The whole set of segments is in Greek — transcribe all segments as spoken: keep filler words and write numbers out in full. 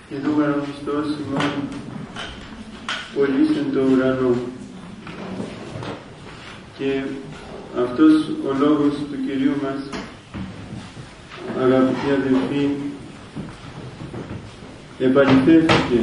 Ειδούμενο Χριστός ημών πολύς εν το ουρανό. Και αυτός ο λόγος του Κυρίου μας, αγαπητοί αδελφοί, επαληθεύτηκε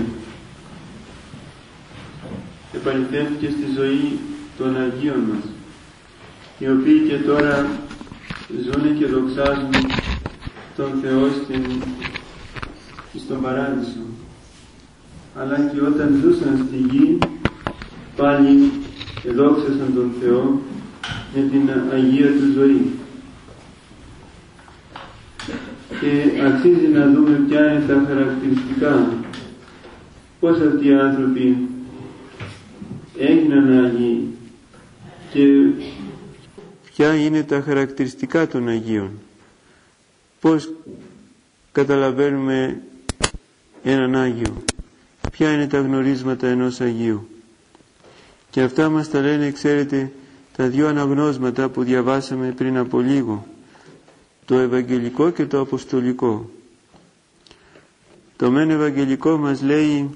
επαληθεύτηκε στη ζωή των Αγίων μας, οι οποίοι και τώρα ζουνε και δοξάζουν τον Θεό στην, στον Παράδεισο, αλλά και όταν ζούσαν στη γη πάλι εδόξασαν τον Θεό με την Αγία του ζωή. Και αξίζει να δούμε ποια είναι τα χαρακτηριστικά, πώς αυτοί οι άνθρωποι έγιναν Άγιοι και ποια είναι τα χαρακτηριστικά των Αγίων, πώς καταλαβαίνουμε έναν Άγιο, ποια είναι τα γνωρίσματα ενός Αγίου. Και αυτά μας τα λένε, ξέρετε, τα δύο αναγνώσματα που διαβάσαμε πριν από λίγο, το Ευαγγελικό και το Αποστολικό. Το μεν Ευαγγελικό μας λέει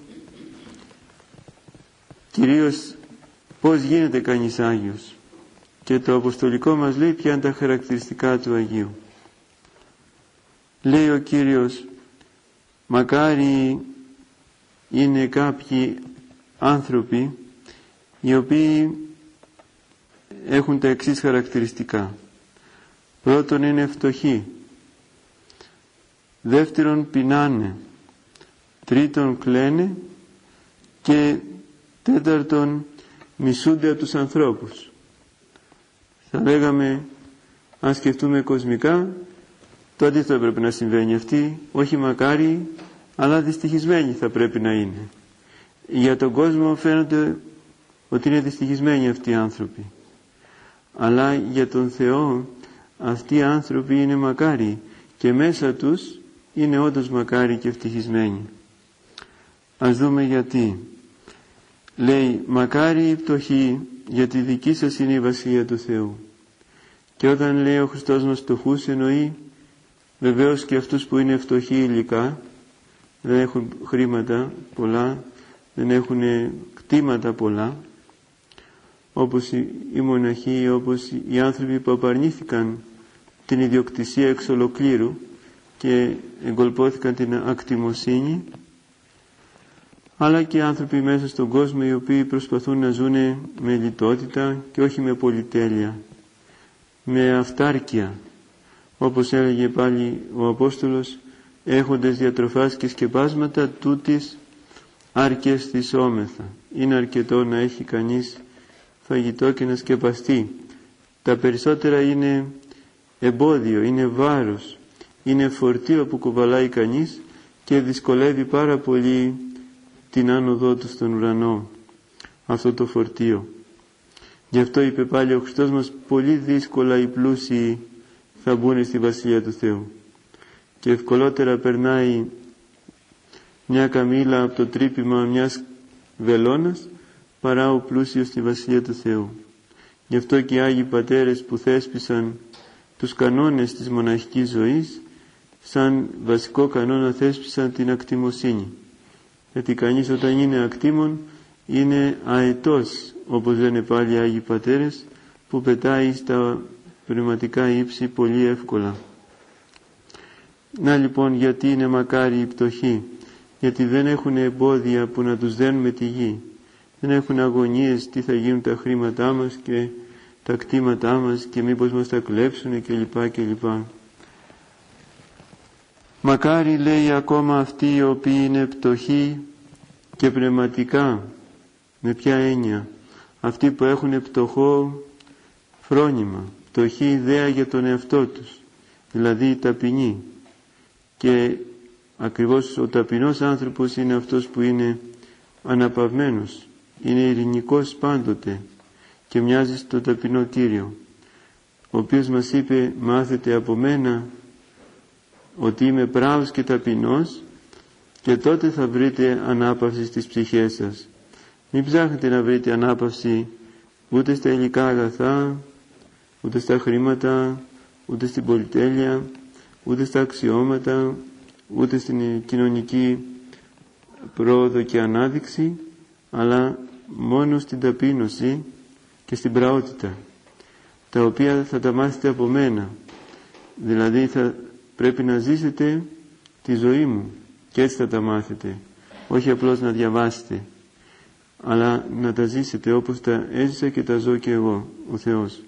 κυρίως πώς γίνεται κανείς Άγιος, και το Αποστολικό μας λέει ποια είναι τα χαρακτηριστικά του Αγίου. Λέει ο Κύριος, μακάρι είναι κάποιοι άνθρωποι οι οποίοι έχουν τα εξής χαρακτηριστικά. Πρώτον, είναι φτωχοί. Δεύτερον, πεινάνε. Τρίτον, κλαίνε. Και τέταρτον, μισούνται από τους ανθρώπους. Θα λέγαμε, αν σκεφτούμε κοσμικά, το αντίθετο έπρεπε να συμβαίνει. Αυτοί όχι μακάρι, αλλά δυστυχισμένοι θα πρέπει να είναι. Για τον κόσμο φαίνεται ότι είναι δυστυχισμένοι αυτοί οι άνθρωποι. Αλλά για τον Θεό αυτοί οι άνθρωποι είναι μακάρι και μέσα τους είναι όντως μακάρι και ευτυχισμένοι. Ας δούμε γιατί. Λέει, μακάρι οι φτωχοί, γιατί δική σας είναι η Βασιλεία του Θεού. Και όταν λέει ο Χριστός μας φτωχούς, εννοεί βεβαίως και αυτούς που είναι φτωχοί υλικά, δεν έχουν χρήματα πολλά, δεν έχουν κτήματα πολλά, όπως οι μοναχοί, όπως οι άνθρωποι που απαρνήθηκαν την ιδιοκτησία εξ ολοκλήρου και εγκολπώθηκαν την ακτιμοσύνη, αλλά και άνθρωποι μέσα στον κόσμο οι οποίοι προσπαθούν να ζουν με λιτότητα και όχι με πολυτέλεια, με αυτάρκεια, όπως έλεγε πάλι ο Απόστολος, έχοντες διατροφάς και σκεπάσματα τούτης άρκες της όμεθα. Είναι αρκετό να έχει κανείς φαγητό και να σκεπαστεί. Τα περισσότερα είναι εμπόδιο, είναι βάρος, είναι φορτίο που κουβαλάει κανείς και δυσκολεύει πάρα πολύ την άνοδό του στον ουρανό, αυτό το φορτίο. Γι' αυτό είπε πάλι ο Χριστός μας, πολύ δύσκολα οι πλούσιοι θα μπουν στη Βασιλεία του Θεού, και ευκολότερα περνάει μια καμήλα από το τρύπημα μιας βελόνας παρά ο πλούσιος στη Βασιλεία του Θεού. Γι' αυτό και οι Άγιοι Πατέρες που θέσπισαν τους κανόνες της μοναχικής ζωής, σαν βασικό κανόνα θέσπισαν την ακτιμοσύνη. Γιατί κανείς όταν είναι ακτίμων είναι αετός, όπως λένε πάλι οι Άγιοι Πατέρες, που πετάει στα πνευματικά ύψη πολύ εύκολα. Να λοιπόν γιατί είναι μακάρι οι πτωχοί, γιατί δεν έχουν εμπόδια που να τους δένουν με τη γη. Δεν έχουν αγωνίες τι θα γίνουν τα χρήματά μας και τα κτήματά μας και μήπως μας τα κλέψουν κλπ. κλπ. Μακάρι, λέει, ακόμα αυτοί οι οποίοι είναι πτωχοί και πνευματικά. Με ποια έννοια? Αυτοί που έχουν πτωχό φρόνημα, πτωχή ιδέα για τον εαυτό τους, δηλαδή ταπεινοί. Και ακριβώς ο ταπεινός άνθρωπος είναι αυτός που είναι αναπαυμένος, είναι ειρηνικός πάντοτε και μοιάζει στον ταπεινό Κύριο, ο οποίος μας είπε, μάθετε από μένα ότι είμαι πράος και ταπεινός, και τότε θα βρείτε ανάπαυση στις ψυχές σας. Μην ψάχνετε να βρείτε ανάπαυση ούτε στα υλικά αγαθά, ούτε στα χρήματα, ούτε στην πολυτέλεια, ούτε στα αξιώματα, ούτε στην κοινωνική πρόοδο και ανάδειξη, αλλά μόνο στην ταπείνωση και στην πραότητα, τα οποία θα τα μάθετε από μένα. Δηλαδή θα πρέπει να ζήσετε τη ζωή μου και έτσι θα τα μάθετε, όχι απλώς να διαβάσετε, αλλά να τα ζήσετε όπως τα έζησα και τα ζω και εγώ, ο Θεός.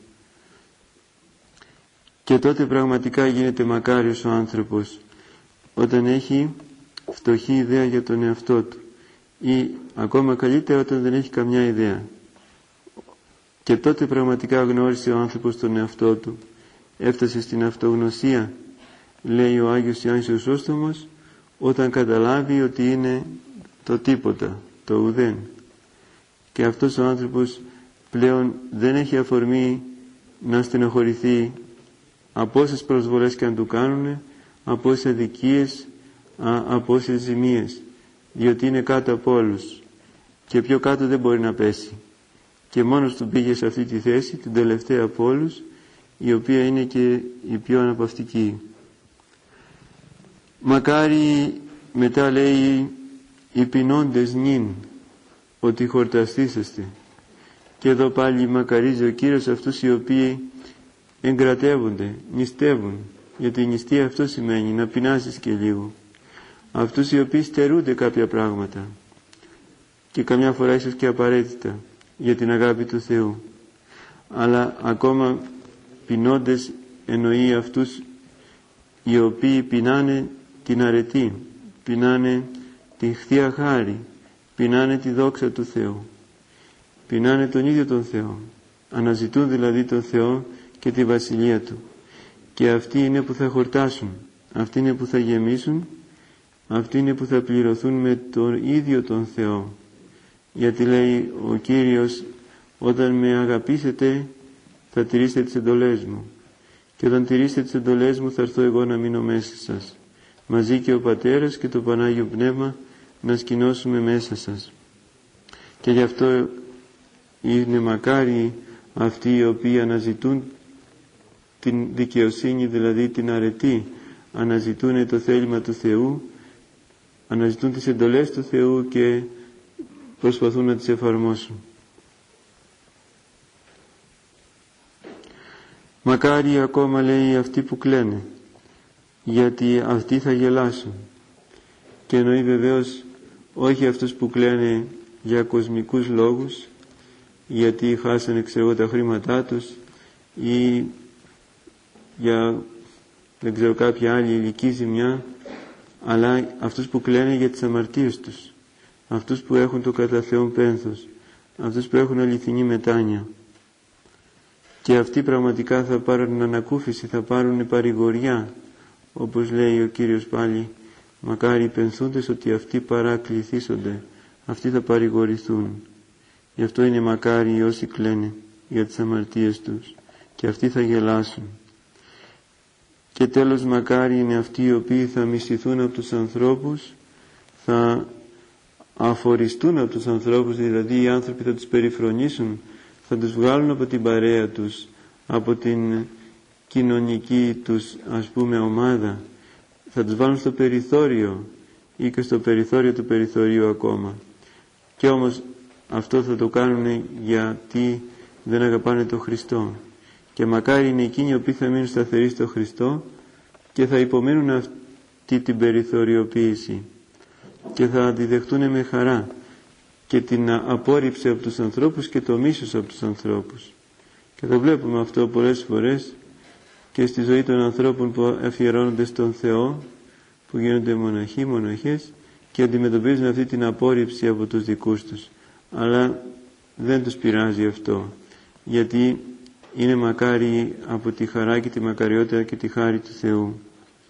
Και τότε πραγματικά γίνεται μακάριος ο άνθρωπος, όταν έχει φτωχή ιδέα για τον εαυτό του, ή ακόμα καλύτερα όταν δεν έχει καμιά ιδέα. Και τότε πραγματικά γνώρισε ο άνθρωπος τον εαυτό του, έφτασε στην αυτογνωσία, λέει ο Άγιος Ιωάννης ο Χρυσόστομος, όταν καταλάβει ότι είναι το τίποτα, το ουδέν. Και αυτός ο άνθρωπος πλέον δεν έχει αφορμή να στενοχωρηθεί από όσες προσβολές και αν του κάνουν, από όσες αδικίες, από όσες ζημίες, διότι είναι κάτω από όλους και πιο κάτω δεν μπορεί να πέσει. Και μόνος του πήγε σε αυτή τη θέση, την τελευταία από όλους, η οποία είναι και η πιο αναπαυτική. Μακάρι, μετά λέει, οι πεινώντες νυν, ότι χορταστήσεστε. Και εδώ πάλι μακαρίζει ο Κύριος αυτούς οι οποίοι εγκρατεύονται, νηστεύουν, γιατί η νηστεία αυτό σημαίνει, να πεινάσεις και λίγο. Αυτούς οι οποίοι στερούνται κάποια πράγματα και καμιά φορά ίσως και απαραίτητα για την αγάπη του Θεού, αλλά ακόμα πεινώντες εννοεί αυτούς οι οποίοι πεινάνε την αρετή, πεινάνε την Θεία Χάρη, πεινάνε τη δόξα του Θεού, πεινάνε τον ίδιο τον Θεό, αναζητούν δηλαδή τον Θεό και τη Βασιλεία Του, και αυτοί είναι που θα χορτάσουν, αυτοί είναι που θα γεμίσουν, αυτοί είναι που θα πληρωθούν με τον ίδιο τον Θεό. Γιατί λέει ο Κύριος, όταν με αγαπήσετε θα τηρήσετε τις εντολές μου, και όταν τηρήσετε τις εντολές μου θα έρθω εγώ να μείνω μέσα σας, μαζί και ο Πατέρας και το Πανάγιο Πνεύμα να σκηνώσουμε μέσα σας. Και γι' αυτό είναι μακάρι αυτοί οι οποίοι αναζητούν την δικαιοσύνη, δηλαδή την αρετή, αναζητούν το θέλημα του Θεού, αναζητούν τις εντολές του Θεού και προσπαθούν να τις εφαρμόσουν. Μακάρι ακόμα, λέει, αυτοί που κλαίνε, γιατί αυτοί θα γελάσουν. Και εννοεί βεβαίως όχι αυτούς που κλαίνε για κοσμικούς λόγους, γιατί χάσανε ξέρω τα χρήματά τους ή για δεν ξέρω κάποια άλλη ηλική ζημιά, αλλά αυτούς που κλαίνε για τις αμαρτίες τους, αυτούς που έχουν το κατά Θεόν πένθος, αυτούς που έχουν αληθινή μετάνοια. Και αυτοί πραγματικά θα πάρουν ανακούφιση, θα πάρουν παρηγοριά, όπως λέει ο Κύριος πάλι, μακάρι οι πενθούντες ότι αυτοί παρακληθήσονται, αυτοί θα παρηγορηθούν. Γι' αυτό είναι μακάρι όσοι κλαίνε για τις αμαρτίες τους, και αυτοί θα γελάσουν. Και τέλος μακάρι είναι αυτοί οι οποίοι θα μισηθούν από τους ανθρώπους, θα αφοριστούν από τους ανθρώπους, δηλαδή οι άνθρωποι θα τους περιφρονήσουν, θα τους βγάλουν από την παρέα τους, από την κοινωνική τους ας πούμε ομάδα, θα τους βάλουν στο περιθώριο ή και στο περιθώριο του περιθωρίου ακόμα. Και όμως αυτό θα το κάνουν γιατί δεν αγαπάνε τον Χριστό. Και μακάρι είναι εκείνοι οι οποίοι θα μείνουν σταθεροί στο Χριστό και θα υπομείνουν αυτή την περιθωριοποίηση και θα αντιδεχτούν με χαρά και την απόρριψη από τους ανθρώπους και το μίσος από τους ανθρώπους. Και το βλέπουμε αυτό πολλές φορές και στη ζωή των ανθρώπων που αφιερώνονται στον Θεό, που γίνονται μοναχοί, μοναχές και αντιμετωπίζουν αυτή την απόρριψη από τους δικούς τους. Αλλά δεν τους πειράζει αυτό, γιατί είναι μακάρι από τη χαρά και τη μακαριότητα και τη χάρη του Θεού.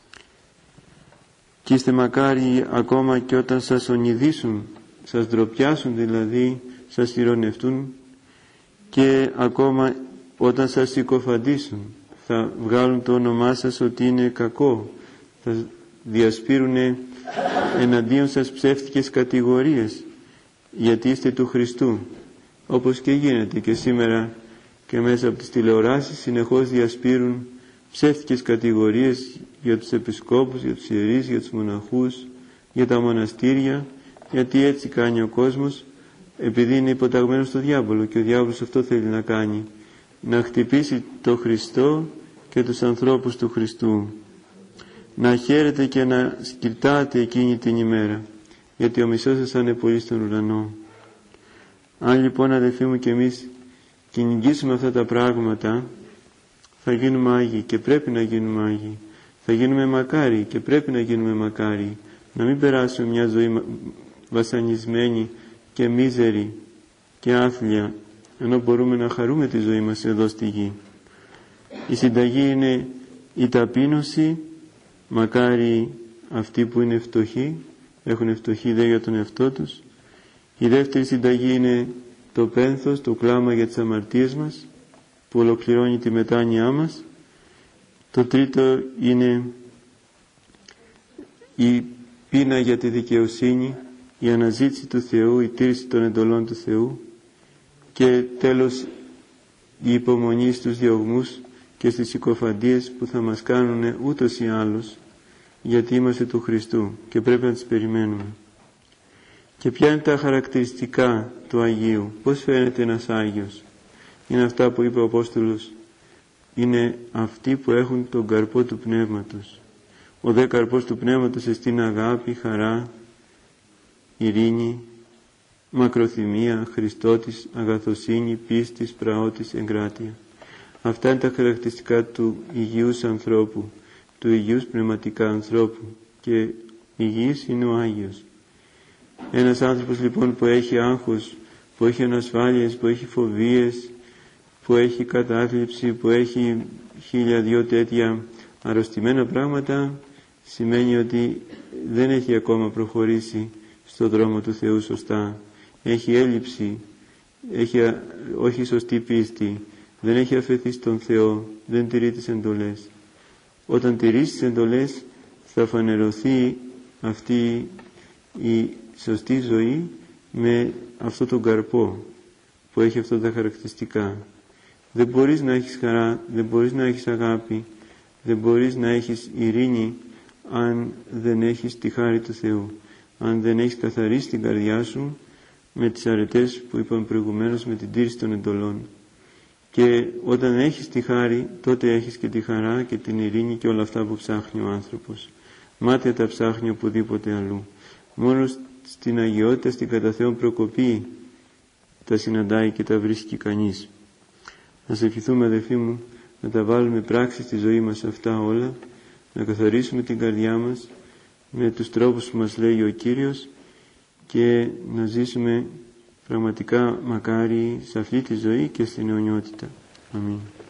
Και είστε μακάρι ακόμα και όταν σας ονειδήσουν, σας ντροπιάσουν δηλαδή, σας ηρωνευτούν, και ακόμα όταν σας συκοφαντήσουν, θα βγάλουν το όνομά σας ότι είναι κακό, θα διασπείρουν εναντίον σας ψεύτικες κατηγορίες, γιατί είστε του Χριστού, όπως και γίνεται και σήμερα και μέσα από τις τηλεοράσεις συνεχώς διασπείρουν ψεύτικες κατηγορίες για τους επισκόπους, για τους ιερείς, για τους μοναχούς, για τα μοναστήρια, Γιατί έτσι κάνει ο κόσμος, επειδή είναι υποταγμένος στο διάβολο, και ο διάβολος αυτό θέλει να κάνει, να χτυπήσει το Χριστό και τους ανθρώπους του Χριστού, να χαίρετε και να σκυρτάτε εκείνη την ημέρα, γιατί ο μισός σας θα είναι πολύ στον ουρανό. Αν λοιπόν, αδελφοί μου, και εμείς κυνηγήσουμε αυτά τα πράγματα, θα γίνουμε Άγιοι, και πρέπει να γίνουμε Άγιοι. Θα γίνουμε μακάριοι, και πρέπει να γίνουμε μακάριοι. Να μην περάσουμε μια ζωή βασανισμένη και μίζερη και άθλια, ενώ μπορούμε να χαρούμε τη ζωή μας εδώ στη γη. Η συνταγή είναι η ταπείνωση, μακάρι αυτοί που είναι φτωχοί, έχουν φτωχή ιδέα για τον εαυτό τους. Η δεύτερη συνταγή είναι το πένθος, το κλάμα για τις αμαρτίες μας, που ολοκληρώνει τη μετάνοιά μας. Το τρίτο είναι η πείνα για τη δικαιοσύνη, η αναζήτηση του Θεού, η τήρηση των εντολών του Θεού, και τέλος η υπομονή στους διωγμούς και στις συκοφαντίες που θα μας κάνουν ούτως ή άλλως, γιατί είμαστε του Χριστού και πρέπει να τις περιμένουμε. Και ποια είναι τα χαρακτηριστικά του Αγίου, πώς φαίνεται ένας Άγιος? Είναι αυτά που είπε ο Απόστολος, είναι αυτοί που έχουν τον καρπό του Πνεύματος. Ο δε καρπός του Πνεύματος εστίν αγάπη, χαρά, ειρήνη, μακροθυμία, Χριστότης, αγαθοσύνη, πίστης, πραότης, εγκράτεια. Αυτά είναι τα χαρακτηριστικά του υγιούς ανθρώπου, του υγιούς πνευματικά ανθρώπου, και υγιής είναι ο Άγιος. Ένας άνθρωπος λοιπόν που έχει άγχος, που έχει ανασφάλειες, που έχει φοβίες, που έχει κατάθλιψη, που έχει χίλια δυο τέτοια αρρωστημένα πράγματα, σημαίνει ότι δεν έχει ακόμα προχωρήσει στο δρόμο του Θεού σωστά. Έχει έλλειψη, έχει όχι σωστή πίστη, δεν έχει αφαιθεί στον Θεό, δεν τηρεί τις εντολές. Όταν τηρήσει τις εντολές θα φανερωθεί αυτή η σωστή ζωή με αυτό τον καρπό που έχει αυτά τα χαρακτηριστικά. Δεν μπορείς να έχεις χαρά, δεν μπορείς να έχεις αγάπη, δεν μπορείς να έχεις ειρήνη αν δεν έχεις τη χάρη του Θεού, αν δεν έχεις καθαρίσει την καρδιά σου με τις αρετές που είπαμε προηγουμένως, με την τήρηση των εντολών. Και όταν έχεις τη χάρη, τότε έχεις και τη χαρά και την ειρήνη και όλα αυτά που ψάχνει ο άνθρωπος. Μάτια τα ψάχνει οπουδήποτε αλλού. Μόνο στην αγιότητα, στην κατά Θεόν προκοπή τα συναντάει και τα βρίσκει κανείς. Να σε ευχηθούμε, αδελφοί μου, να τα βάλουμε πράξη στη ζωή μας αυτά όλα, να καθαρίσουμε την καρδιά μας με τους τρόπους που μας λέει ο Κύριος και να ζήσουμε πραγματικά μακάρι σε αυτή τη ζωή και στην αιωνιότητα. Αμήν.